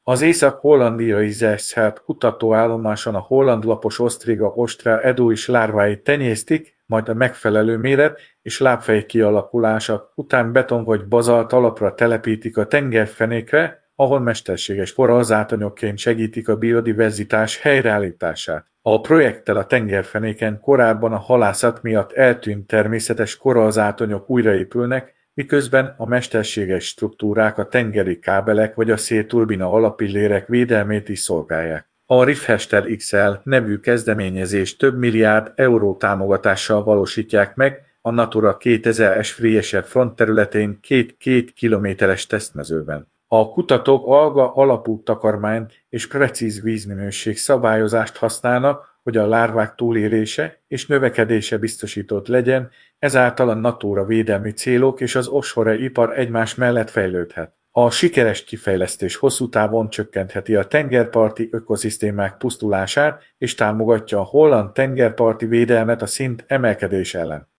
Az észak-hollandiai Zeeschelp kutatóállomáson a holland lapos osztriga ostra eduis lárváit tenyésztik, majd a megfelelő méret és lábfej kialakulása után beton vagy bazalt alapra telepítik a tengerfenékre, ahol mesterséges forralzátanyagként segítik a biodiverzitás helyreállítását. A projekttel a tengerfenéken korábban a halászat miatt eltűnt természetes korallzátonyok újraépülnek, miközben a mesterséges struktúrák a tengeri kábelek vagy a szélturbina alapillérek védelmét is szolgálják. A Rifhester XL nevű kezdeményezést több milliárd euró támogatással valósítják meg a Natura 2000-es Friese Front területén két kilométeres tesztmezőben. A kutatók alga alapú takarmányt és precíz vízminőség szabályozást használnak, hogy a lárvák túlélése és növekedése biztosított legyen, ezáltal a Natura védelmi célok és az offshore ipar egymás mellett fejlődhet. A sikeres kifejlesztés hosszú távon csökkentheti a tengerparti ökoszisztémák pusztulását és támogatja a holland tengerparti védelmet a szint emelkedés ellen.